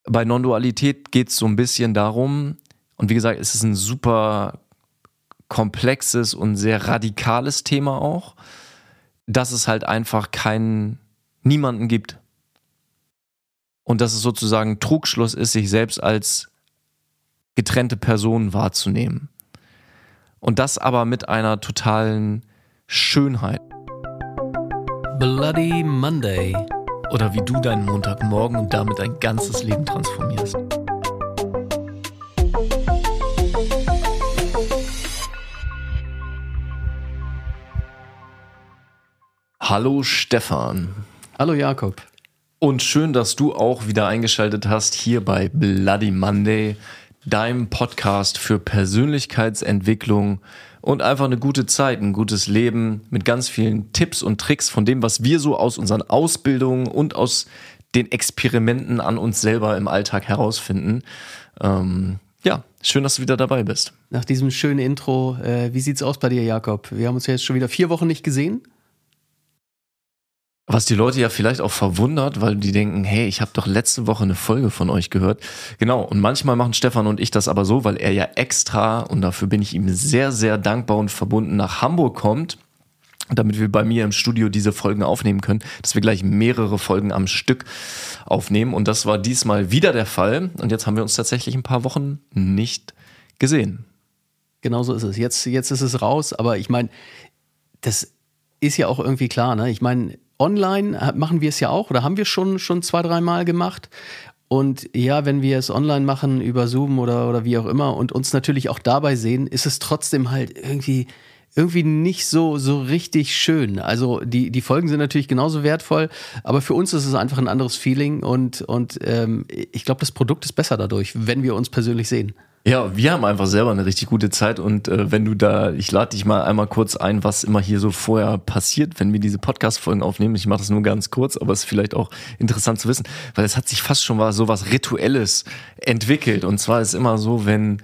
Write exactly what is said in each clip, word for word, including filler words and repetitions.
bei Non-Dualität geht es so ein bisschen darum, und wie gesagt, es ist ein super komplexes und sehr radikales Thema auch, dass es halt einfach keinen, niemanden gibt. Und dass es sozusagen Trugschluss ist, sich selbst als getrennte Person wahrzunehmen. Und das aber mit einer totalen Schönheit. Bloody Monday. Oder wie du deinen Montagmorgen und damit dein ganzes Leben transformierst. Hallo Stefan. Hallo Jakob. Und schön, dass du auch wieder eingeschaltet hast hier bei Bloody Monday, deinem Podcast für Persönlichkeitsentwicklung und einfach eine gute Zeit, ein gutes Leben mit ganz vielen Tipps und Tricks von dem, was wir so aus unseren Ausbildungen und aus den Experimenten an uns selber im Alltag herausfinden. Ähm, ja, schön, dass du wieder dabei bist. Nach diesem schönen Intro, äh, wie sieht's aus bei dir, Jakob? Wir haben uns ja jetzt schon wieder vier Wochen nicht gesehen. Was die Leute ja vielleicht auch verwundert, weil die denken, hey, ich habe doch letzte Woche eine Folge von euch gehört. Genau, und manchmal machen Stefan und ich das aber so, weil er ja extra, und dafür bin ich ihm sehr, sehr dankbar und verbunden, nach Hamburg kommt, damit wir bei mir im Studio diese Folgen aufnehmen können, dass wir gleich mehrere Folgen am Stück aufnehmen. Und das war diesmal wieder der Fall. Und jetzt haben wir uns tatsächlich ein paar Wochen nicht gesehen. Genau so ist es. Jetzt, jetzt ist es raus, aber ich meine, das ist ja auch irgendwie klar, ne? Ich meine, online machen wir es ja auch oder haben wir schon, schon zwei, dreimal gemacht. Und ja, wenn wir es online machen über Zoom oder, oder wie auch immer und uns natürlich auch dabei sehen, ist es trotzdem halt irgendwie, irgendwie nicht so, so richtig schön. Also die, die Folgen sind natürlich genauso wertvoll, aber für uns ist es einfach ein anderes Feeling und, und ähm, ich glaube, das Produkt ist besser dadurch, wenn wir uns persönlich sehen. Ja, wir haben einfach selber eine richtig gute Zeit und äh, wenn du da, ich lade dich mal einmal kurz ein, was immer hier so vorher passiert, wenn wir diese Podcast-Folgen aufnehmen. Ich mache das nur ganz kurz, aber es ist vielleicht auch interessant zu wissen, weil es hat sich fast schon mal so was Rituelles entwickelt. Und zwar ist immer so, wenn,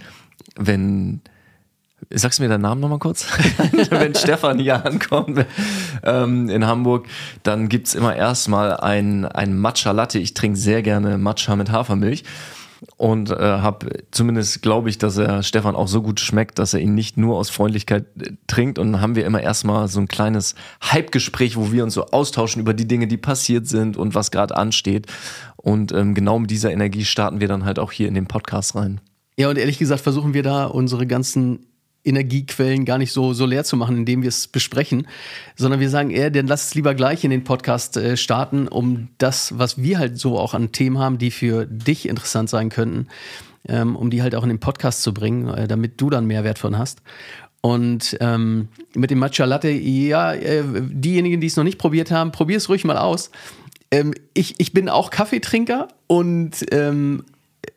wenn, sagst du mir deinen Namen nochmal kurz? Wenn Stefan hier ankommt ähm, in Hamburg, dann gibt's immer erstmal ein, ein Matcha Latte. Ich trinke sehr gerne Matcha mit Hafermilch. Und äh, habe zumindest glaube ich, dass er Stefan auch so gut schmeckt, dass er ihn nicht nur aus Freundlichkeit äh, trinkt. Und dann haben wir immer erstmal so ein kleines Hype-Gespräch, wo wir uns so austauschen über die Dinge, die passiert sind und was gerade ansteht. Und ähm, genau mit dieser Energie starten wir dann halt auch hier in den Podcast rein. Ja, und ehrlich gesagt versuchen wir da unsere ganzen Energiequellen gar nicht so, so leer zu machen, indem wir es besprechen, sondern wir sagen eher, dann lass es lieber gleich in den Podcast äh, starten, um das, was wir halt so auch an Themen haben, die für dich interessant sein könnten, ähm, um die halt auch in den Podcast zu bringen, äh, damit du dann Mehrwert von hast. Und ähm, mit dem Matcha Latte, ja, äh, diejenigen, die es noch nicht probiert haben, probier es ruhig mal aus. Ähm, ich, ich bin auch Kaffeetrinker und ähm,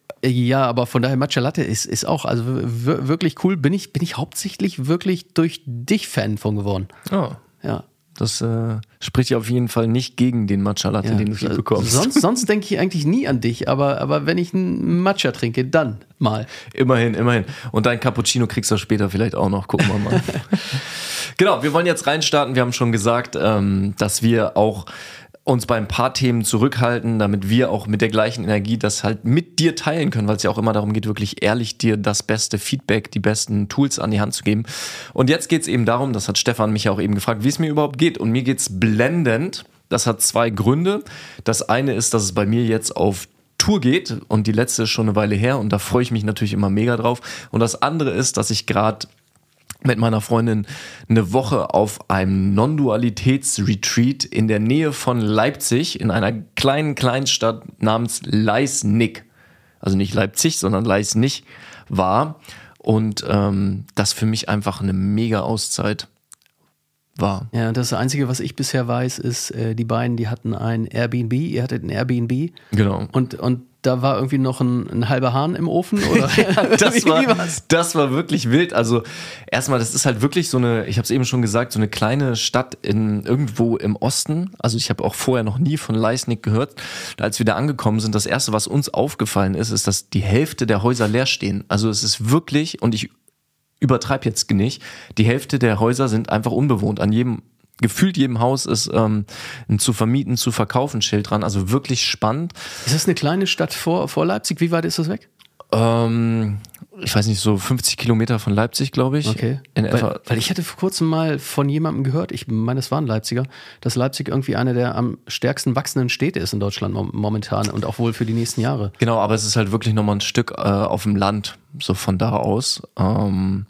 ja, aber von daher Matcha Latte ist, ist auch also w- wirklich cool. Bin ich, bin ich hauptsächlich wirklich durch dich Fan von geworden. Oh. Ja. Das äh, spricht ja auf jeden Fall nicht gegen den Matcha Latte, Ja. den du hier bekommst. Sonst, sonst denke ich eigentlich nie an dich, aber, aber wenn ich einen Matcha trinke, dann mal. Immerhin, immerhin. Und dein Cappuccino kriegst du später vielleicht auch noch. Gucken wir mal. Genau, wir wollen jetzt reinstarten. Wir haben schon gesagt, ähm, dass wir auch uns bei ein paar Themen zurückhalten, damit wir auch mit der gleichen Energie das halt mit dir teilen können, weil es ja auch immer darum geht, wirklich ehrlich dir das beste Feedback, die besten Tools an die Hand zu geben. Und jetzt geht es eben darum, das hat Stefan mich ja auch eben gefragt, wie es mir überhaupt geht. Und mir geht's blendend. Das hat zwei Gründe. Das eine ist, dass es bei mir jetzt auf Tour geht und die letzte ist schon eine Weile her und da freue ich mich natürlich immer mega drauf. Und das andere ist, dass ich gerade mit meiner Freundin eine Woche auf einem Non-Dualitäts-Retreat in der Nähe von Leipzig in einer kleinen Kleinstadt namens Leisnig, also nicht Leipzig, sondern Leisnig war und ähm, das für mich einfach eine mega Auszeit war. Ja, das Einzige, was ich bisher weiß, ist, äh, die beiden, die hatten ein Airbnb, ihr hattet ein Airbnb. Genau. Und, und da war irgendwie noch ein, ein halber Hahn im Ofen? Oder? Ja, das, war, das war wirklich wild. Also erstmal, das ist halt wirklich so eine, ich habe es eben schon gesagt, so eine kleine Stadt in irgendwo im Osten. Also ich habe auch vorher noch nie von Leisnig gehört. Als wir da angekommen sind, das Erste, was uns aufgefallen ist, ist, dass die Hälfte der Häuser leer stehen. Also es ist wirklich, und ich übertreibe jetzt nicht, die Hälfte der Häuser sind einfach unbewohnt. An jedem gefühlt jedem Haus ist ähm, ein zu vermieten, zu verkaufen Schild dran. Also wirklich spannend. Ist das eine kleine Stadt vor, vor Leipzig? Wie weit ist das weg? Ähm, ich weiß nicht, so fünfzig Kilometer von Leipzig, glaube ich. Okay. In weil, etwa. weil ich hatte vor kurzem mal von jemandem gehört, ich meine, das war ein Leipziger, dass Leipzig irgendwie eine der am stärksten wachsenden Städte ist in Deutschland momentan und auch wohl für die nächsten Jahre. Genau, aber es ist halt wirklich nochmal ein Stück äh, auf dem Land, so von da aus. Ähm,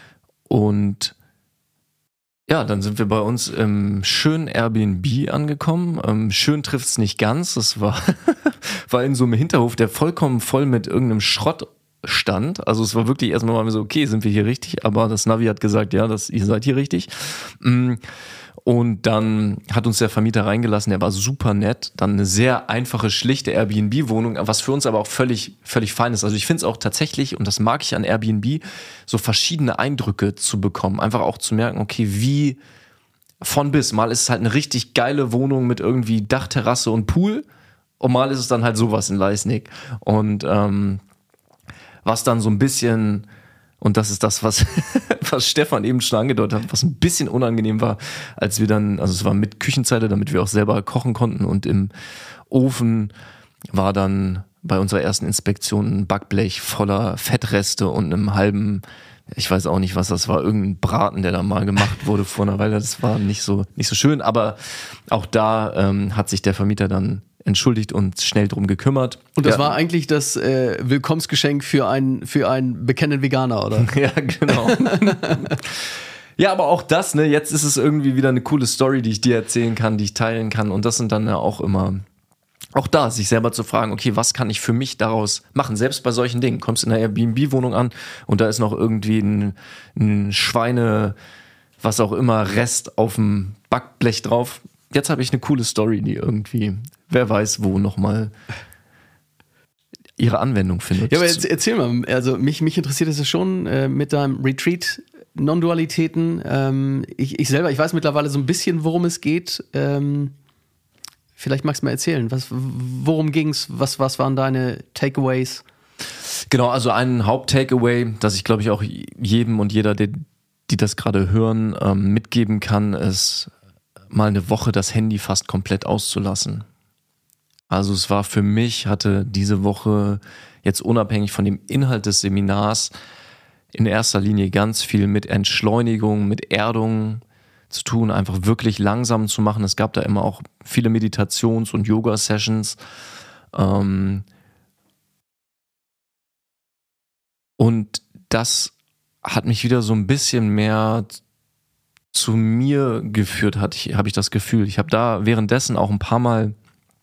und ja, dann sind wir bei uns im schönen Airbnb angekommen. Ähm, schön trifft's nicht ganz. Das war, war in so einem Hinterhof, der vollkommen voll mit irgendeinem Schrott stand. Also es war wirklich erstmal mal so, okay, sind wir hier richtig? Aber das Navi hat gesagt, ja, das, ihr seid hier richtig. Und dann hat uns der Vermieter reingelassen, der war super nett. Dann eine sehr einfache, schlichte Airbnb-Wohnung, was für uns aber auch völlig, völlig fein ist. Also ich finde es auch tatsächlich, und das mag ich an Airbnb, so verschiedene Eindrücke zu bekommen. Einfach auch zu merken, okay, wie von bis. Mal ist es halt eine richtig geile Wohnung mit irgendwie Dachterrasse und Pool und mal ist es dann halt sowas in Leisnig. Und ähm, was dann so ein bisschen... Und das ist das, was, was Stefan eben schon angedeutet hat, was ein bisschen unangenehm war, als wir dann, also es war mit Küchenzeile, damit wir auch selber kochen konnten und im Ofen war dann bei unserer ersten Inspektion ein Backblech voller Fettreste und einem halben, ich weiß auch nicht, was das war, irgendein Braten, der da mal gemacht wurde vor einer Weile. Das war nicht so, nicht so schön, aber auch da ähm, hat sich der Vermieter dann entschuldigt und schnell drum gekümmert. Und das ja. war eigentlich das äh, Willkommensgeschenk für einen für einen bekennenden Veganer, oder? Ja, genau. Ja, aber auch das, ne, jetzt ist es irgendwie wieder eine coole Story, die ich dir erzählen kann, die ich teilen kann. Und das sind dann ja auch immer, auch da, sich selber zu fragen, okay, was kann ich für mich daraus machen? Selbst bei solchen Dingen. Kommst in einer Airbnb-Wohnung an und da ist noch irgendwie ein, ein Schweine, was auch immer, Rest auf dem Backblech drauf. Jetzt habe ich eine coole Story, die irgendwie, wer weiß wo, nochmal ihre Anwendung findet. Ja, aber jetzt erzähl mal, also mich, mich interessiert es ja schon äh, mit deinem Retreat, Non-Dualitäten. Ähm, ich, ich selber, ich weiß mittlerweile so ein bisschen, worum es geht. Ähm, vielleicht magst du mal erzählen, was, worum ging's, was, was waren deine Takeaways? Genau, also ein Haupt-Takeaway, das ich glaube ich auch jedem und jeder, die, die das gerade hören, ähm, mitgeben kann, ist mal eine Woche das Handy fast komplett auszulassen. Also es war für mich, hatte diese Woche jetzt unabhängig von dem Inhalt des Seminars in erster Linie ganz viel mit Entschleunigung, mit Erdung zu tun, einfach wirklich langsam zu machen. Es gab da immer auch viele Meditations- und Yoga-Sessions. Ähm und das hat mich wieder so ein bisschen mehr zu mir geführt, hat ich, habe ich das Gefühl. Ich habe da währenddessen auch ein paar Mal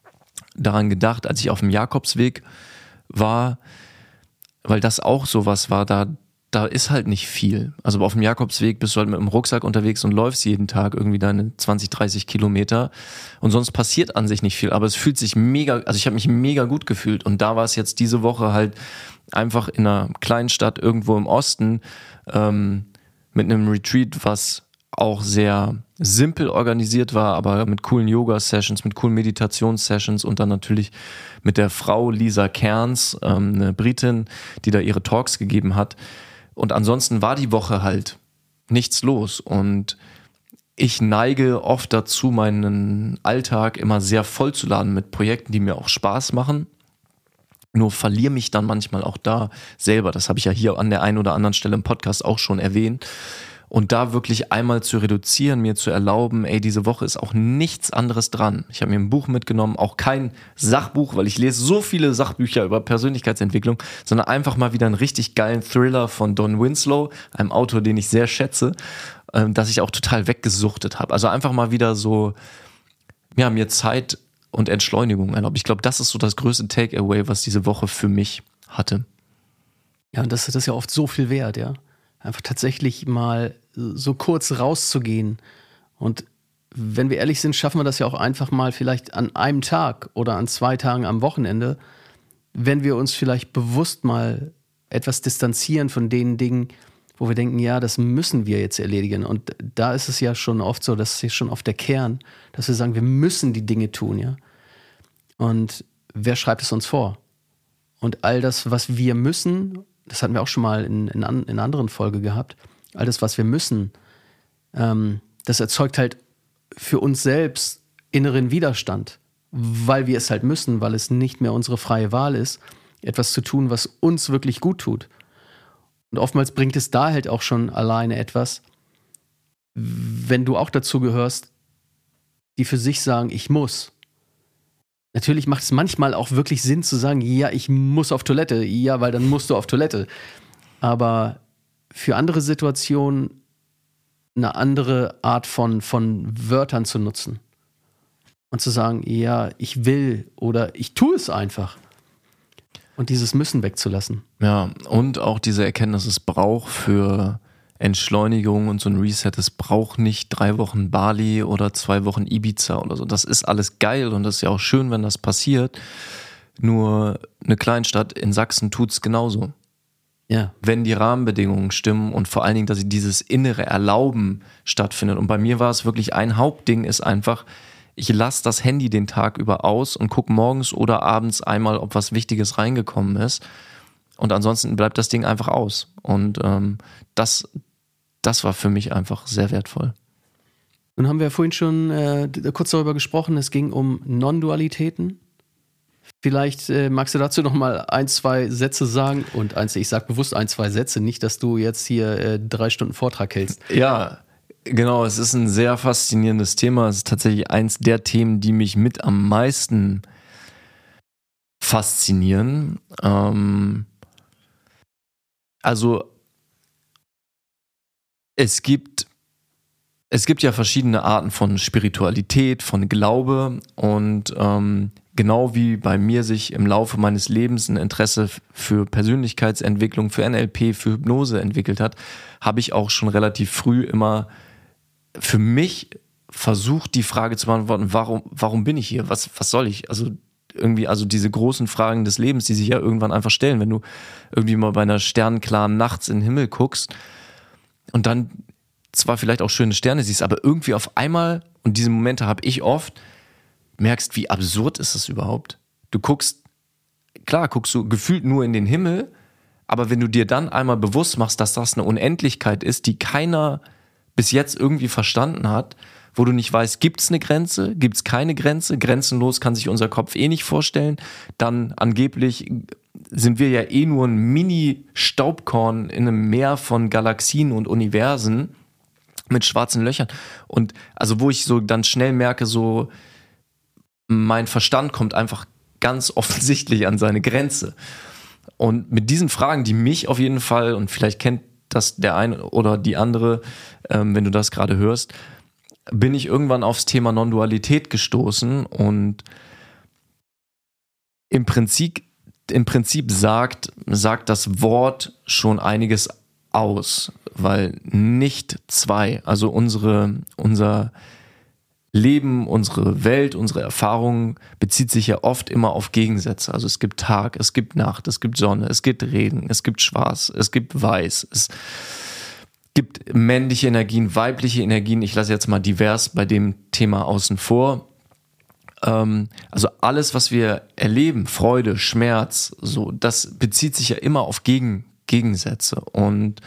daran gedacht, als ich auf dem Jakobsweg war, weil das auch sowas war, da, da ist halt nicht viel. Also auf dem Jakobsweg bist du halt mit dem Rucksack unterwegs und läufst jeden Tag irgendwie deine zwanzig, dreißig Kilometer und sonst passiert an sich nicht viel, aber es fühlt sich mega, also ich habe mich mega gut gefühlt und da war es jetzt diese Woche halt einfach in einer kleinen Stadt irgendwo im Osten ähm, mit einem Retreat, was auch sehr simpel organisiert war, aber mit coolen Yoga-Sessions, mit coolen Meditations-Sessions und dann natürlich mit der Frau Lisa Cairns, ähm, eine Britin, die da ihre Talks gegeben hat. Und ansonsten war die Woche halt nichts los und ich neige oft dazu, meinen Alltag immer sehr voll zu laden mit Projekten, die mir auch Spaß machen. Nur verliere mich dann manchmal auch da selber. Das habe ich ja hier an der einen oder anderen Stelle im Podcast auch schon erwähnt. Und da wirklich einmal zu reduzieren, mir zu erlauben, ey, diese Woche ist auch nichts anderes dran. Ich habe mir ein Buch mitgenommen, auch kein Sachbuch, weil ich lese so viele Sachbücher über Persönlichkeitsentwicklung, sondern einfach mal wieder einen richtig geilen Thriller von Don Winslow, einem Autor, den ich sehr schätze, ähm, dass ich auch total weggesuchtet habe. Also einfach mal wieder so, ja, mir Zeit und Entschleunigung erlaubt. Ich glaube, das ist so das größte Takeaway, was diese Woche für mich hatte. Ja, und das, das ist ja oft so viel wert, ja. Einfach tatsächlich mal so kurz rauszugehen. Und wenn wir ehrlich sind, schaffen wir das ja auch einfach mal vielleicht an einem Tag oder an zwei Tagen am Wochenende, wenn wir uns vielleicht bewusst mal etwas distanzieren von den Dingen, wo wir denken, ja, das müssen wir jetzt erledigen. Und da ist es ja schon oft so, das ist ja schon oft der Kern, dass wir sagen, wir müssen die Dinge tun, ja. Und wer schreibt es uns vor? Und all das, was wir müssen, das hatten wir auch schon mal in, in, in einer anderen Folge gehabt, all das, was wir müssen, ähm, das erzeugt halt für uns selbst inneren Widerstand, weil wir es halt müssen, weil es nicht mehr unsere freie Wahl ist, etwas zu tun, was uns wirklich gut tut. Und oftmals bringt es da halt auch schon alleine etwas, wenn du auch dazu gehörst, die für sich sagen, ich muss. Natürlich macht es manchmal auch wirklich Sinn zu sagen, ja, ich muss auf Toilette, ja, weil dann musst du auf Toilette. Aber für andere Situationen eine andere Art von, von Wörtern zu nutzen und zu sagen, ja, ich will oder ich tue es einfach. Und dieses Müssen wegzulassen. Ja, und auch diese Erkenntnis, es braucht für Entschleunigung und so ein Reset, es braucht nicht drei Wochen Bali oder zwei Wochen Ibiza oder so. Das ist alles geil und das ist ja auch schön, wenn das passiert. Nur eine Kleinstadt in Sachsen tut es genauso. Ja. Wenn die Rahmenbedingungen stimmen und vor allen Dingen, dass dieses innere Erlauben stattfindet. Und bei mir war es wirklich ein Hauptding, ist einfach, ich lasse das Handy den Tag über aus und gucke morgens oder abends einmal, ob was Wichtiges reingekommen ist. Und ansonsten bleibt das Ding einfach aus. Und ähm, das, das war für mich einfach sehr wertvoll. Nun haben wir ja vorhin schon äh, kurz darüber gesprochen, es ging um Non-Dualitäten. Vielleicht äh, magst du dazu noch mal ein, zwei Sätze sagen. Und eins, ich sage bewusst ein, zwei Sätze, nicht, dass du jetzt hier äh, drei Stunden Vortrag hältst. Ja, genau, es ist ein sehr faszinierendes Thema. Es ist tatsächlich eins der Themen, die mich mit am meisten faszinieren. Ähm, also es gibt, es gibt ja verschiedene Arten von Spiritualität, von Glaube und ähm, genau wie bei mir sich im Laufe meines Lebens ein Interesse für Persönlichkeitsentwicklung, für N L P, für Hypnose entwickelt hat, habe ich auch schon relativ früh immer für mich versucht, die Frage zu beantworten, warum, warum bin ich hier? Was, was soll ich? Also irgendwie, also diese großen Fragen des Lebens, die sich ja irgendwann einfach stellen, wenn du irgendwie mal bei einer sternenklaren Nachts in den Himmel guckst und dann zwar vielleicht auch schöne Sterne siehst, aber irgendwie auf einmal, und diese Momente habe ich oft, merkst, wie absurd ist es überhaupt? Du guckst, klar, guckst du gefühlt nur in den Himmel, aber wenn du dir dann einmal bewusst machst, dass das eine Unendlichkeit ist, die keiner bis jetzt irgendwie verstanden hat, wo du nicht weißt, gibt es eine Grenze, gibt es keine Grenze, grenzenlos kann sich unser Kopf eh nicht vorstellen, dann angeblich sind wir ja eh nur ein Mini-Staubkorn in einem Meer von Galaxien und Universen mit schwarzen Löchern und also wo ich so dann schnell merke, so mein Verstand kommt einfach ganz offensichtlich an seine Grenze. Und mit diesen Fragen, die mich auf jeden Fall, und vielleicht kennt das der eine oder die andere, ähm, wenn du das gerade hörst, bin ich irgendwann aufs Thema Non-Dualität gestoßen und im Prinzip, im Prinzip sagt, sagt das Wort schon einiges aus, weil nicht zwei, also unsere, unser Leben, unsere Welt, unsere Erfahrungen bezieht sich ja oft immer auf Gegensätze. Also es gibt Tag, es gibt Nacht, es gibt Sonne, es gibt Regen, es gibt Schwarz, es gibt Weiß, es gibt männliche Energien, weibliche Energien. Ich lasse jetzt mal divers bei dem Thema außen vor. Ähm, also alles, was wir erleben, Freude, Schmerz, so, das bezieht sich ja immer auf Gegen, Gegensätze. Und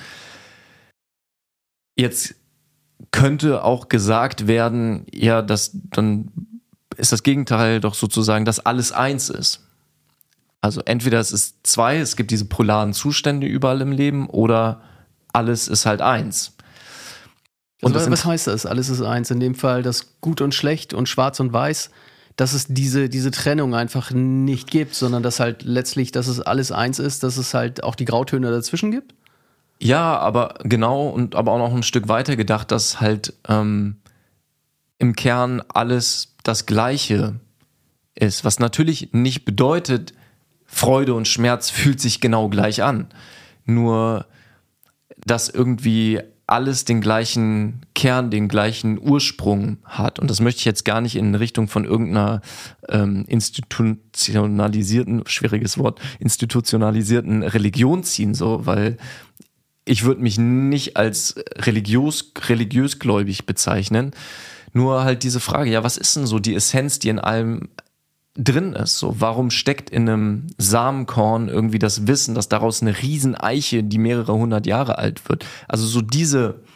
jetzt könnte auch gesagt werden, ja, das, dann ist das Gegenteil doch sozusagen, dass alles eins ist. Also entweder es ist zwei, es gibt diese polaren Zustände überall im Leben, oder alles ist halt eins. Und also, was heißt das? Alles ist eins. In dem Fall, dass gut und schlecht und schwarz und weiß, dass es diese, diese Trennung einfach nicht gibt, sondern dass halt letztlich, dass es alles eins ist, dass es halt auch die Grautöne dazwischen gibt? Ja, aber genau, und aber auch noch ein Stück weiter gedacht, dass halt ähm, im Kern alles das Gleiche ist, was natürlich nicht bedeutet, Freude und Schmerz fühlt sich genau gleich an. Nur, dass irgendwie alles den gleichen Kern, den gleichen Ursprung hat. Und das möchte ich jetzt gar nicht in Richtung von irgendeiner ähm, institutionalisierten, schwieriges Wort, institutionalisierten Religion ziehen, so, weil ich würde mich nicht als religiös, religiösgläubig bezeichnen. Nur halt diese Frage, ja, was ist denn so die Essenz, die in allem drin ist? So, warum steckt in einem Samenkorn irgendwie das Wissen, dass daraus eine Rieseneiche, die mehrere hundert Jahre alt wird? Also so diese,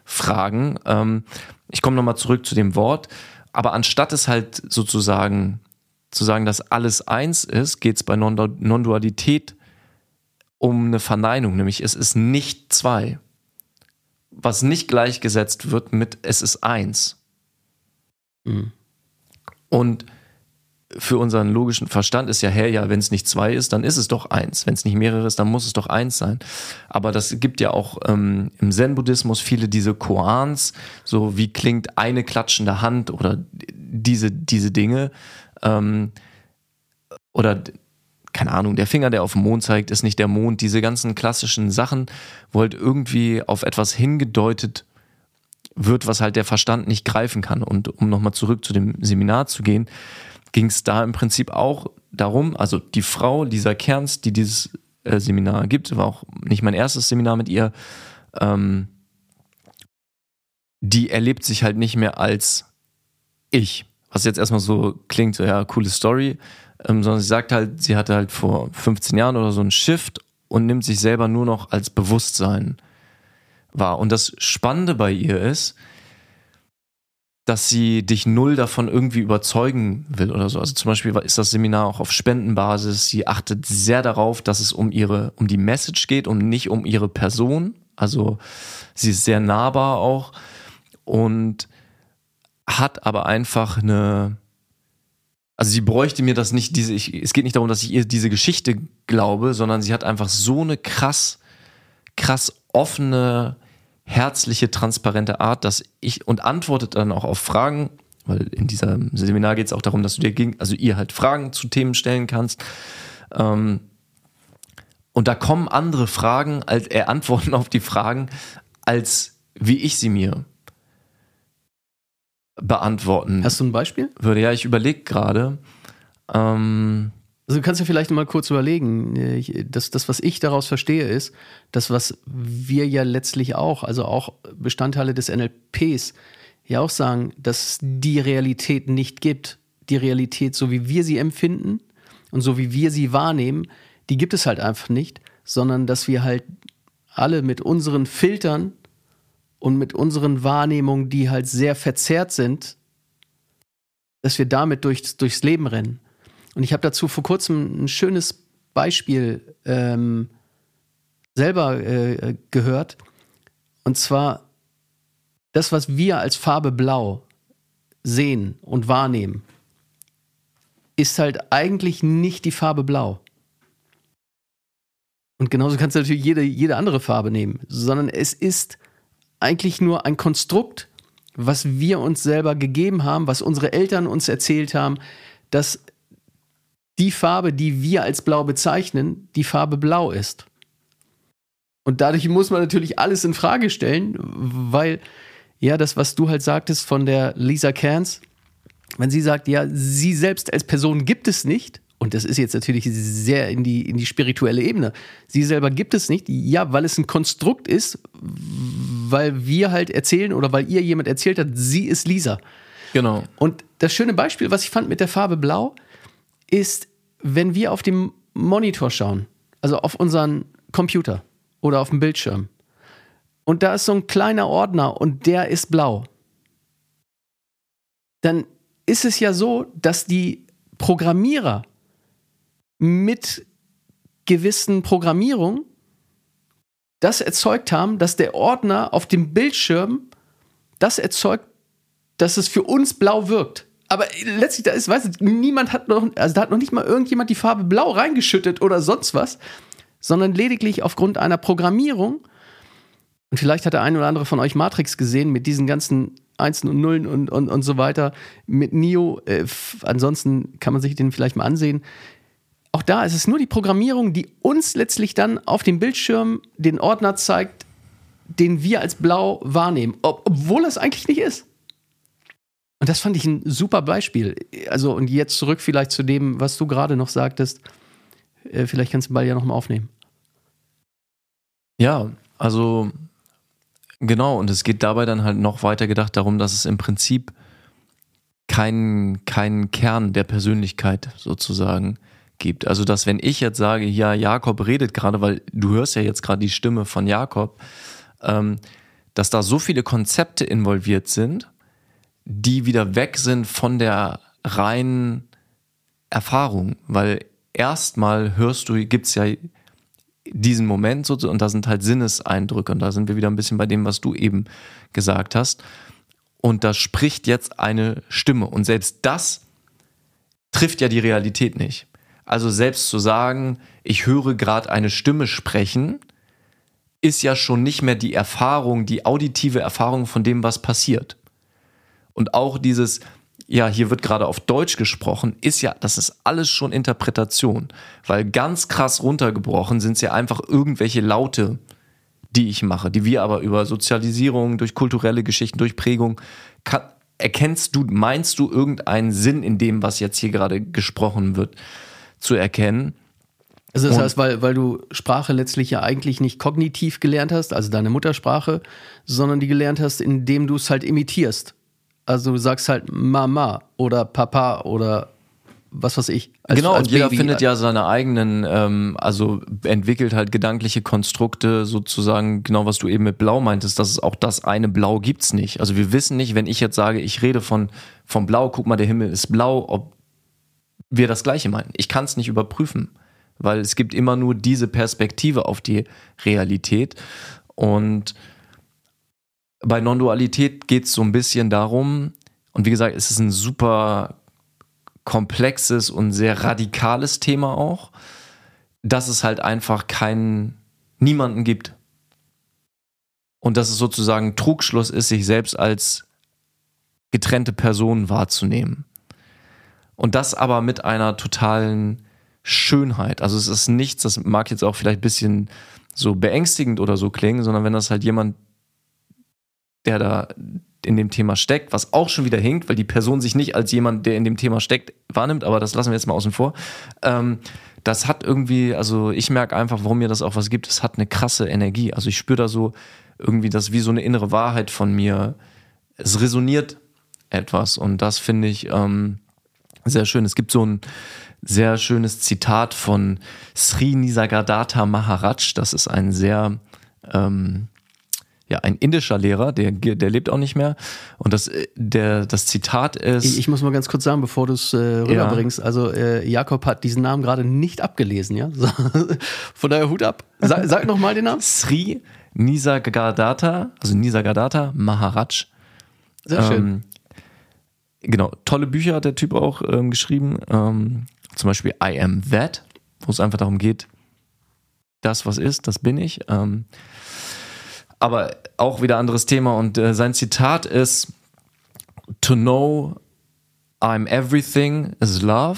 Fragen. Ähm, ich komme nochmal zurück zu dem Wort, aber anstatt es halt sozusagen zu sagen, dass alles eins ist, geht es bei Non- Non-Dualität um eine Verneinung, nämlich es ist nicht zwei, was nicht gleichgesetzt wird mit es ist eins. Mhm. Und für unseren logischen Verstand ist ja, hey, ja, wenn es nicht zwei ist, dann ist es doch eins. Wenn es nicht mehrere ist, dann muss es doch eins sein. Aber das gibt ja auch ähm, im Zen-Buddhismus viele diese Koans, so wie klingt eine klatschende Hand oder diese, diese Dinge. Ähm, oder, keine Ahnung, der Finger, der auf den Mond zeigt, ist nicht der Mond. Diese ganzen klassischen Sachen, wo halt irgendwie auf etwas hingedeutet wird, was halt der Verstand nicht greifen kann. Und um nochmal zurück zu dem Seminar zu gehen, ging es da im Prinzip auch darum, also die Frau, Lisa Kerns, die dieses äh, Seminar gibt, war auch nicht mein erstes Seminar mit ihr, ähm, die erlebt sich halt nicht mehr als ich. Was jetzt erstmal so klingt, so ja, coole Story, ähm, sondern sie sagt halt, sie hatte halt vor fünfzehn Jahren oder so einen Shift und nimmt sich selber nur noch als Bewusstsein wahr. Und das Spannende bei ihr ist, dass sie dich null davon irgendwie überzeugen will oder so. Also zum Beispiel ist das Seminar auch auf Spendenbasis. Sie achtet sehr darauf, dass es um ihre, um die Message geht und nicht um ihre Person. Also sie ist sehr nahbar auch und hat aber einfach eine, also sie bräuchte mir das nicht, diese, ich, es geht nicht darum, dass ich ihr diese Geschichte glaube, sondern sie hat einfach so eine krass, krass offene, herzliche, transparente Art, dass ich und antwortet dann auch auf Fragen, weil in diesem Seminar geht es auch darum, dass du dir gegen, also ihr halt Fragen zu Themen stellen kannst. Ähm, und da kommen andere Fragen, als äh, Antworten auf die Fragen, als wie ich sie mir beantworten. Hast du ein Beispiel? Würde ja, ich überlege gerade. Ähm, Also du kannst ja vielleicht mal kurz überlegen, ich- das, das, was ich daraus verstehe, ist, das, was wir ja letztlich auch, also auch Bestandteile des N L Ps, ja auch sagen, dass es die Realität nicht gibt. Die Realität, so wie wir sie empfinden und so wie wir sie wahrnehmen, die gibt es halt einfach nicht, sondern dass wir halt alle mit unseren Filtern und mit unseren Wahrnehmungen, die halt sehr verzerrt sind, dass wir damit durchs, durchs Leben rennen. Und ich habe dazu vor kurzem ein schönes Beispiel ähm, selber äh, gehört. Und zwar das, was wir als Farbe Blau sehen und wahrnehmen, ist halt eigentlich nicht die Farbe Blau. Und genauso kannst du natürlich jede, jede andere Farbe nehmen, sondern es ist eigentlich nur ein Konstrukt, was wir uns selber gegeben haben, was unsere Eltern uns erzählt haben, dass die Farbe, die wir als blau bezeichnen, die Farbe blau ist. Und dadurch muss man natürlich alles in Frage stellen, weil, ja, das, was du halt sagtest von der Lisa Kerns, wenn sie sagt, ja, sie selbst als Person gibt es nicht, und das ist jetzt natürlich sehr in die, in die spirituelle Ebene, sie selber gibt es nicht, ja, weil es ein Konstrukt ist, weil wir halt erzählen oder weil ihr jemand erzählt hat, sie ist Lisa. genau. Und das schöne Beispiel, was ich fand mit der Farbe blau, ist, wenn wir auf dem Monitor schauen, also auf unseren Computer oder auf dem Bildschirm, und da ist so ein kleiner Ordner und der ist blau, dann ist es ja so, dass die Programmierer mit gewissen Programmierungen das erzeugt haben, dass der Ordner auf dem Bildschirm das erzeugt, dass es für uns blau wirkt. Aber letztlich, da ist, weißt du, niemand hat noch, also da hat noch nicht mal irgendjemand die Farbe blau reingeschüttet oder sonst was, sondern lediglich aufgrund einer Programmierung. Und vielleicht hat der eine oder andere von euch Matrix gesehen mit diesen ganzen Einsen und Nullen und, und, und so weiter, mit Neo. Äh, f- ansonsten kann man sich den vielleicht mal ansehen. Auch da ist es nur die Programmierung, die uns letztlich dann auf dem Bildschirm den Ordner zeigt, den wir als blau wahrnehmen, ob, obwohl das eigentlich nicht ist. Und das fand ich ein super Beispiel. Also, und jetzt zurück vielleicht zu dem, was du gerade noch sagtest. Äh, vielleicht kannst du den Ball ja noch mal aufnehmen. Ja, also genau, und es geht dabei dann halt noch weiter gedacht darum, dass es im Prinzip keinen keinen Kern der Persönlichkeit sozusagen gibt. Also, dass wenn ich jetzt sage, ja, Jakob redet gerade, weil du hörst ja jetzt gerade die Stimme von Jakob, ähm, dass da so viele Konzepte involviert sind, die wieder weg sind von der reinen Erfahrung, weil erstmal hörst du, gibt es ja diesen Moment so, und da sind halt Sinneseindrücke und da sind wir wieder ein bisschen bei dem, was du eben gesagt hast, und da spricht jetzt eine Stimme und selbst das trifft ja die Realität nicht. Also selbst zu sagen, ich höre gerade eine Stimme sprechen, ist ja schon nicht mehr die Erfahrung, die auditive Erfahrung von dem, was passiert. Und auch dieses, ja, hier wird gerade auf Deutsch gesprochen, ist ja, das ist alles schon Interpretation. Weil ganz krass runtergebrochen sind es ja einfach irgendwelche Laute, die ich mache, die wir aber über Sozialisierung, durch kulturelle Geschichten, durch Prägung, kann, erkennst du, meinst du irgendeinen Sinn in dem, was jetzt hier gerade gesprochen wird, zu erkennen? Also das heißt, weil, weil du Sprache letztlich ja eigentlich nicht kognitiv gelernt hast, also deine Muttersprache, sondern die gelernt hast, indem du es halt imitierst. Also du sagst halt Mama oder Papa oder was weiß ich. Als, genau, als und jeder Baby. findet ja seine eigenen, ähm, also entwickelt halt gedankliche Konstrukte sozusagen, genau was du eben mit Blau meintest, dass es auch das eine Blau gibt's nicht. Also wir wissen nicht, wenn ich jetzt sage, ich rede von, von Blau, guck mal, der Himmel ist blau, ob wir das Gleiche meinen. Ich kann es nicht überprüfen, weil es gibt immer nur diese Perspektive auf die Realität. Und bei Non-Dualität geht es so ein bisschen darum, und wie gesagt, es ist ein super komplexes und sehr radikales Thema auch, dass es halt einfach keinen, niemanden gibt. Und dass es sozusagen Trugschluss ist, sich selbst als getrennte Person wahrzunehmen. Und das aber mit einer totalen Schönheit. Also es ist nichts, das mag jetzt auch vielleicht ein bisschen so beängstigend oder so klingen, sondern wenn das halt jemand, der da in dem Thema steckt, was auch schon wieder hinkt, weil die Person sich nicht als jemand, der in dem Thema steckt, wahrnimmt, aber das lassen wir jetzt mal außen vor. Ähm, das hat irgendwie, also ich merke einfach, warum mir das auch was gibt, es hat eine krasse Energie. Also ich spüre da so irgendwie das wie so eine innere Wahrheit von mir. Es resoniert etwas und das finde ich ähm, sehr schön. Es gibt so ein sehr schönes Zitat von Sri Nisargadatta Maharaj, das ist ein sehr ähm, ja, ein indischer Lehrer, der, der lebt auch nicht mehr. Und das, der, das Zitat ist... Ich, ich muss mal ganz kurz sagen, bevor du es äh, rüberbringst, ja. also äh, Jakob hat diesen Namen gerade nicht abgelesen, ja? Von daher Hut ab. Sag, sag nochmal den Namen. Sri Nisargadatta, also Nisargadatta Maharaj. Sehr schön. Ähm, genau, tolle Bücher hat der Typ auch ähm, geschrieben. Ähm, zum Beispiel I Am That, wo es einfach darum geht, das, was ist, das bin ich. Ähm, aber auch wieder anderes Thema und äh, sein Zitat ist: To know I'm everything is love.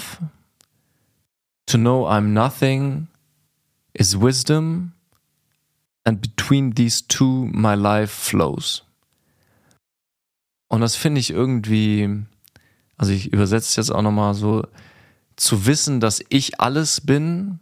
To know I'm nothing is wisdom. And between these two my life flows. Und das finde ich irgendwie, also ich übersetze es jetzt auch nochmal so, zu wissen, dass ich alles bin,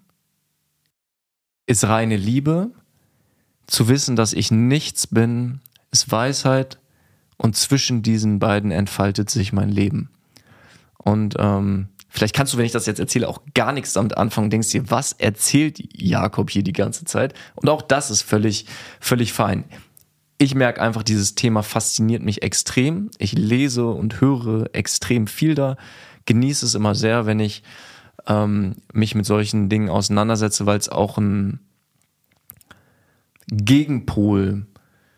ist reine Liebe. Zu wissen, dass ich nichts bin, ist Weisheit, und zwischen diesen beiden entfaltet sich mein Leben. Und ähm, vielleicht kannst du, wenn ich das jetzt erzähle, auch gar nichts damit anfangen, denkst dir, was erzählt Jakob hier die ganze Zeit? Und auch das ist völlig, völlig fein. Ich merke einfach, dieses Thema fasziniert mich extrem. Ich lese und höre extrem viel da, genieße es immer sehr, wenn ich ähm, mich mit solchen Dingen auseinandersetze, weil es auch ein Gegenpol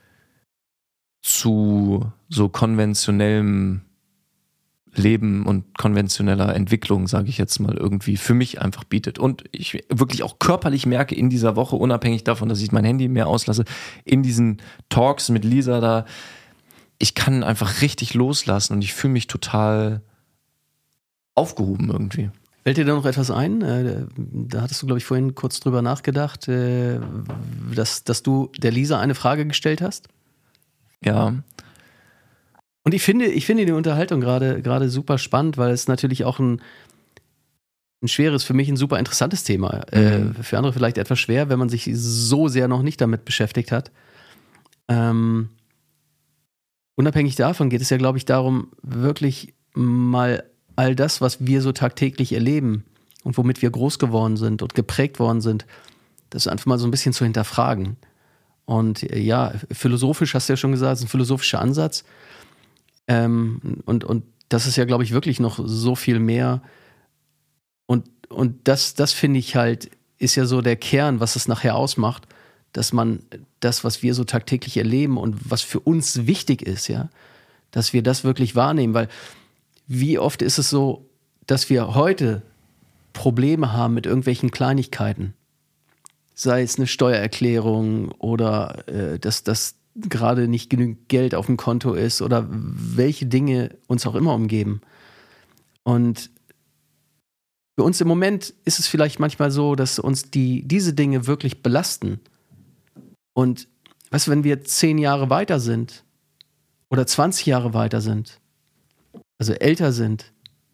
zu so konventionellem Leben und konventioneller Entwicklung, sage ich jetzt mal, irgendwie für mich einfach bietet. Und ich wirklich auch körperlich merke in dieser Woche, unabhängig davon, dass ich mein Handy mehr auslasse, in diesen Talks mit Lisa da, ich kann einfach richtig loslassen und ich fühle mich total aufgehoben irgendwie. Fällt dir da noch etwas ein? Da hattest du, glaube ich, vorhin kurz drüber nachgedacht, dass, dass du der Lisa eine Frage gestellt hast. Ja. Und ich finde, ich finde die Unterhaltung gerade, gerade super spannend, weil es natürlich auch ein, ein schweres, für mich ein super interessantes Thema. Mhm. Äh, für andere vielleicht etwas schwer, wenn man sich so sehr noch nicht damit beschäftigt hat. Ähm, unabhängig davon geht es ja, glaube ich, darum, wirklich mal all das, was wir so tagtäglich erleben und womit wir groß geworden sind und geprägt worden sind, das einfach mal so ein bisschen zu hinterfragen. Und äh, ja, philosophisch hast du ja schon gesagt, es ist ein philosophischer Ansatz. Ähm, und, und das ist ja, glaube ich, wirklich noch so viel mehr. Und, und das, das finde ich halt, ist ja so der Kern, was es nachher ausmacht, dass man das, was wir so tagtäglich erleben und was für uns wichtig ist, ja, dass wir das wirklich wahrnehmen. Weil wie oft ist es so, dass wir heute Probleme haben mit irgendwelchen Kleinigkeiten? Sei es eine Steuererklärung oder äh, dass das gerade nicht genügend Geld auf dem Konto ist oder welche Dinge uns auch immer umgeben. Und für uns im Moment ist es vielleicht manchmal so, dass uns die, diese Dinge wirklich belasten. Und weißt du, wenn wir zehn Jahre weiter sind oder zwanzig Jahre weiter sind, also älter sind,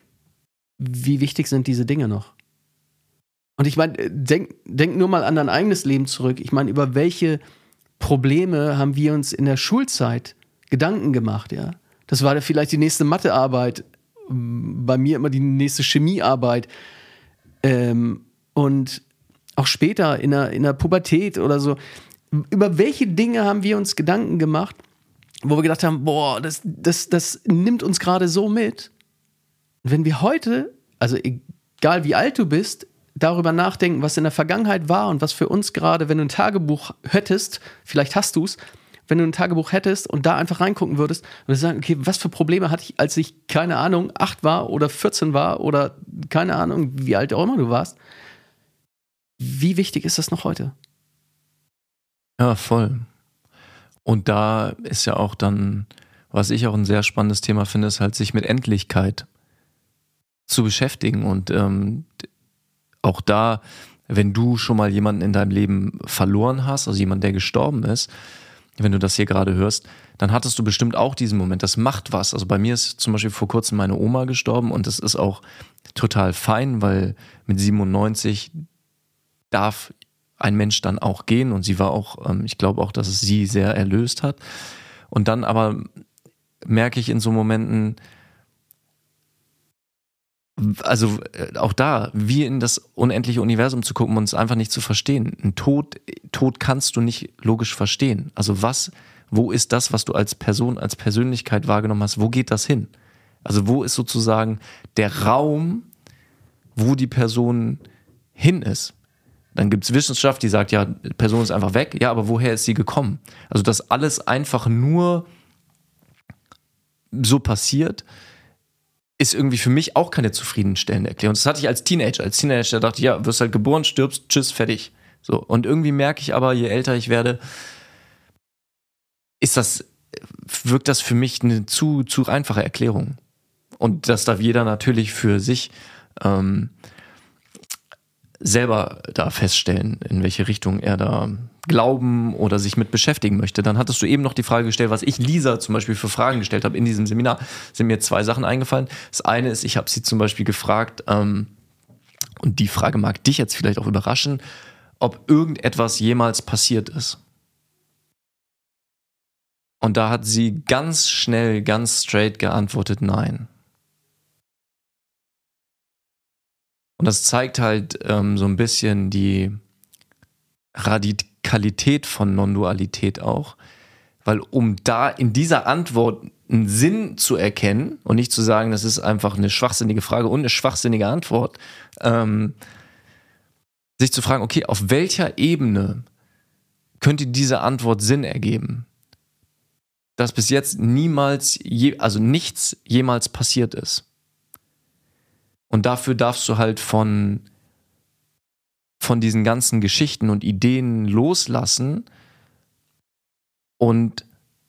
wie wichtig sind diese Dinge noch? Und ich meine, denk, denk nur mal an dein eigenes Leben zurück. Ich meine, über welche Probleme haben wir uns in der Schulzeit Gedanken gemacht, ja? Das war vielleicht die nächste Mathearbeit, bei mir immer die nächste Chemiearbeit. Ähm, und auch später in der, in der Pubertät oder so. Über welche Dinge haben wir uns Gedanken gemacht, wo wir gedacht haben, boah, das, das, das nimmt uns gerade so mit. Und wenn wir heute, also egal wie alt du bist, darüber nachdenken, was in der Vergangenheit war und was für uns gerade, wenn du ein Tagebuch hättest, vielleicht hast du es, wenn du ein Tagebuch hättest und da einfach reingucken würdest und sagen, okay, was für Probleme hatte ich, als ich, keine Ahnung, acht war oder vierzehn war oder keine Ahnung, wie alt auch immer du warst. Wie wichtig ist das noch heute? Ja, voll. Und da ist ja auch dann, was ich auch ein sehr spannendes Thema finde, ist halt, sich mit Endlichkeit zu beschäftigen. Und ähm, auch da, wenn du schon mal jemanden in deinem Leben verloren hast, also jemand, der gestorben ist, wenn du das hier gerade hörst, dann hattest du bestimmt auch diesen Moment. Das macht was. Also bei mir ist zum Beispiel vor kurzem meine Oma gestorben und das ist auch total fein, weil mit siebenundneunzig darf ein Mensch dann auch gehen und sie war auch, ähm, ich glaube auch, dass es sie sehr erlöst hat. Und dann aber merke ich in so Momenten, also auch da, wie in das unendliche Universum zu gucken und es einfach nicht zu verstehen. Ein Tod, Tod kannst du nicht logisch verstehen. Also was, wo ist das, was du als Person, als Persönlichkeit wahrgenommen hast, wo geht das hin? Also wo ist sozusagen der Raum, wo die Person hin ist? Dann gibt es Wissenschaft, die sagt, ja, die Person ist einfach weg. Ja, aber woher ist sie gekommen? Also dass alles einfach nur so passiert, ist irgendwie für mich auch keine zufriedenstellende Erklärung. Das hatte ich als Teenager. Als Teenager dachte ich, ja, wirst halt geboren, stirbst, tschüss, fertig. So. Und irgendwie merke ich aber, je älter ich werde, ist das, wirkt das für mich eine zu, zu einfache Erklärung. Und das darf jeder natürlich für sich ähm, selber da feststellen, in welche Richtung er da glauben oder sich mit beschäftigen möchte. Dann hattest du eben noch die Frage gestellt, was ich Lisa zum Beispiel für Fragen gestellt habe in diesem Seminar. Sind mir zwei Sachen eingefallen. Das eine ist, ich habe sie zum Beispiel gefragt, ähm, und die Frage mag dich jetzt vielleicht auch überraschen, ob irgendetwas jemals passiert ist. Und da hat sie ganz schnell, ganz straight geantwortet, nein. Und das zeigt halt ähm, so ein bisschen die Radikalität von Non-Dualität auch, weil um da in dieser Antwort einen Sinn zu erkennen und nicht zu sagen, das ist einfach eine schwachsinnige Frage und eine schwachsinnige Antwort, ähm, sich zu fragen, okay, auf welcher Ebene könnte diese Antwort Sinn ergeben, dass bis jetzt niemals, je, also nichts jemals passiert ist. Und dafür darfst du halt von, von diesen ganzen Geschichten und Ideen loslassen und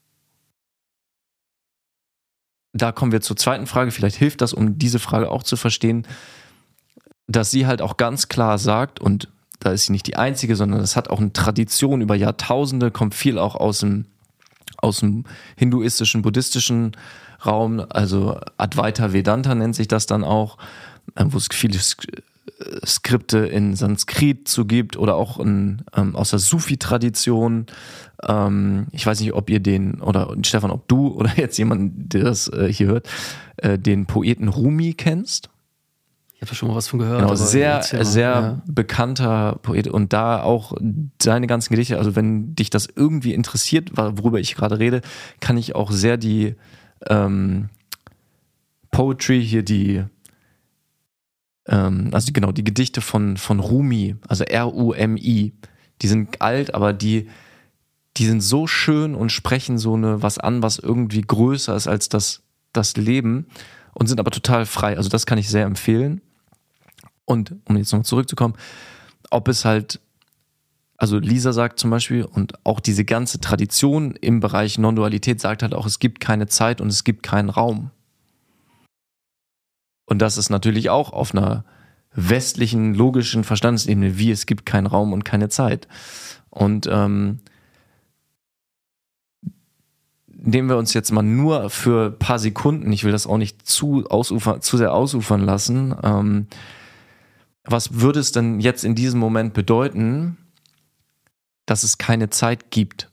da kommen wir zur zweiten Frage. Vielleicht hilft das, um diese Frage auch zu verstehen, dass sie halt auch ganz klar sagt, und da ist sie nicht die einzige, sondern das hat auch eine Tradition über Jahrtausende, kommt viel auch aus dem, aus dem hinduistischen, buddhistischen Raum, also Advaita Vedanta nennt sich das dann auch, wo es viele Skripte in Sanskrit zu gibt oder auch in, ähm, aus der Sufi-Tradition. Ähm, ich weiß nicht, ob ihr den, oder Stefan, ob du oder jetzt jemand, der das äh, hier hört, äh, den Poeten Rumi kennst. Ich Ich habe schon mal was von gehört. Genau, aber sehr, erzähl mal. sehr Ja. bekannter Poet und da auch seine ganzen Gedichte, also wenn dich das irgendwie interessiert, worüber ich gerade rede, kann ich auch sehr die ähm, Poetry hier, die ähm, also genau, die Gedichte von, von Rumi, also R U M I, die sind alt, aber die, die sind so schön und sprechen so eine was an, was irgendwie größer ist als das, das Leben und sind aber total frei. Also das kann ich sehr empfehlen. Und um jetzt noch zurückzukommen, ob es halt, also Lisa sagt zum Beispiel, und auch diese ganze Tradition im Bereich Non-Dualität sagt halt auch, es gibt keine Zeit und es gibt keinen Raum. Und das ist natürlich auch auf einer westlichen, logischen Verstandesebene, wie es gibt keinen Raum und keine Zeit. Und ähm, nehmen wir uns jetzt mal nur für ein paar Sekunden, ich will das auch nicht zu, ausufern, zu sehr ausufern lassen, ähm, was würde es denn jetzt in diesem Moment bedeuten, dass es keine Zeit gibt?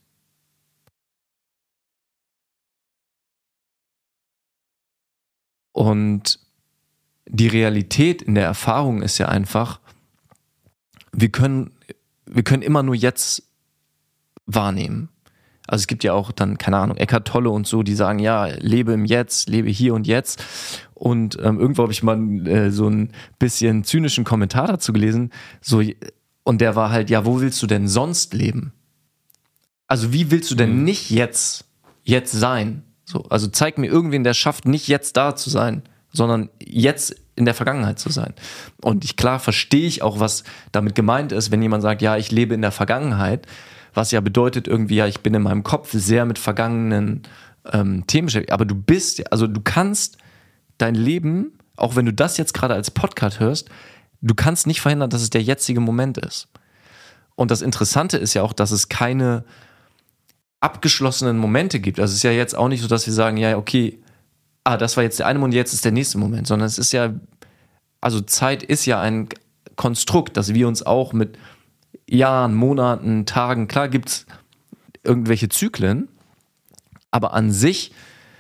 Und die Realität in der Erfahrung ist ja einfach, wir können, wir können immer nur jetzt wahrnehmen. Also es gibt ja auch dann, keine Ahnung, Eckhart Tolle und so, die sagen, ja, lebe im Jetzt, lebe hier und jetzt. Und ähm, irgendwo habe ich mal äh, so ein bisschen zynischen Kommentar dazu gelesen. So, und der war halt, ja, wo willst du denn sonst leben? Also wie willst du denn mhm. nicht jetzt, jetzt sein? So, also zeig mir irgendwen, der schafft, nicht jetzt da zu sein, sondern jetzt in der Vergangenheit zu sein. Und ich, klar verstehe ich auch, was damit gemeint ist, wenn jemand sagt, ja, ich lebe in der Vergangenheit, was ja bedeutet irgendwie, ja, ich bin in meinem Kopf sehr mit vergangenen ähm, Themen beschäftigt. Aber du bist, also du kannst dein Leben, auch wenn du das jetzt gerade als Podcast hörst, du kannst nicht verhindern, dass es der jetzige Moment ist. Und das Interessante ist ja auch, dass es keine abgeschlossenen Momente gibt. Also es ist ja jetzt auch nicht so, dass wir sagen, ja, okay, ah, das war jetzt der eine Moment, jetzt ist der nächste Moment, sondern es ist ja, also Zeit ist ja ein Konstrukt, dass wir uns auch mit Jahren, Monaten, Tagen, klar gibt es irgendwelche Zyklen, aber an sich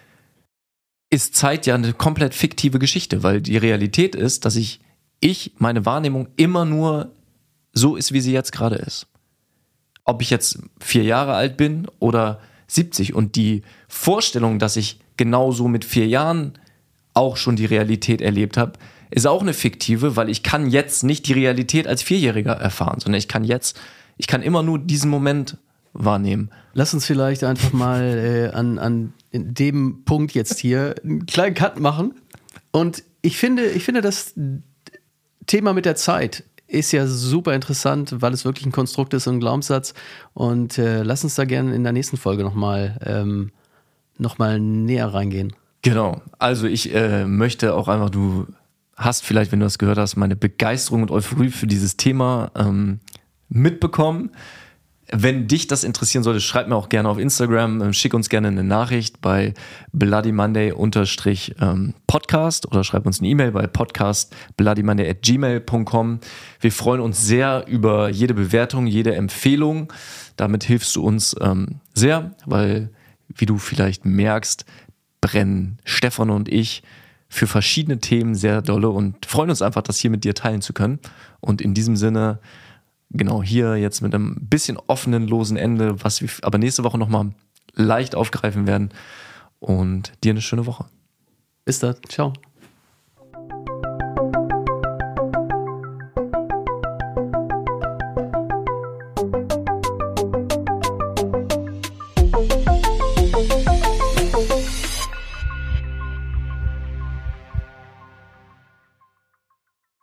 ist Zeit ja eine komplett fiktive Geschichte, weil die Realität ist, dass ich, ich, meine Wahrnehmung immer nur so ist, wie sie jetzt gerade ist. Ob ich jetzt vier Jahre alt bin oder siebzig und die Vorstellung, dass ich genauso mit vier Jahren auch schon die Realität erlebt habe, ist auch eine fiktive, weil ich kann jetzt nicht die Realität als Vierjähriger erfahren, sondern ich kann jetzt, ich kann immer nur diesen Moment wahrnehmen. Lass uns vielleicht einfach mal äh, an, an dem Punkt jetzt hier einen kleinen Cut machen. Und ich finde, ich finde, das Thema mit der Zeit ist ja super interessant, weil es wirklich ein Konstrukt ist und ein Glaubenssatz. Und äh, lass uns da gerne in der nächsten Folge nochmal ähm, noch mal näher reingehen. Genau. Also ich äh, möchte auch einfach, du hast vielleicht, wenn du das gehört hast, meine Begeisterung und Euphorie für dieses Thema ähm, mitbekommen. Wenn dich das interessieren sollte, schreib mir auch gerne auf Instagram, schick uns gerne eine Nachricht bei Bloody Monday Podcast oder schreib uns eine E-Mail bei podcast bloodymonday at gmail punkt com. Wir freuen uns sehr über jede Bewertung, jede Empfehlung. Damit hilfst du uns ähm, sehr, weil, wie du vielleicht merkst, brennen Stefan und ich für verschiedene Themen sehr dolle und freuen uns einfach, das hier mit dir teilen zu können. Und in diesem Sinne, genau hier jetzt mit einem bisschen offenen, losen Ende, was wir aber nächste Woche nochmal leicht aufgreifen werden. Und dir eine schöne Woche. Bis dann. Ciao.